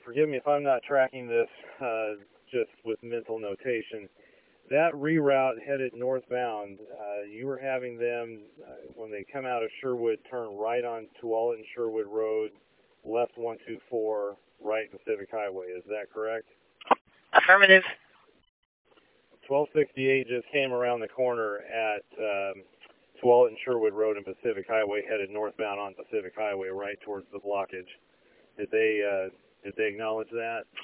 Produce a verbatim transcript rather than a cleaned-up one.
forgive me if I'm not tracking this uh, just with mental notation. That reroute headed northbound, uh, you were having them, uh, when they come out of Sherwood, turn right on Tualatin Sherwood Road, left one two four, right Pacific Highway. Is that correct? Affirmative. twelve sixty-eight just came around the corner at um, Tualatin Sherwood Road and Pacific Highway, headed northbound on Pacific Highway, right towards the blockage. Did they uh, did they acknowledge that?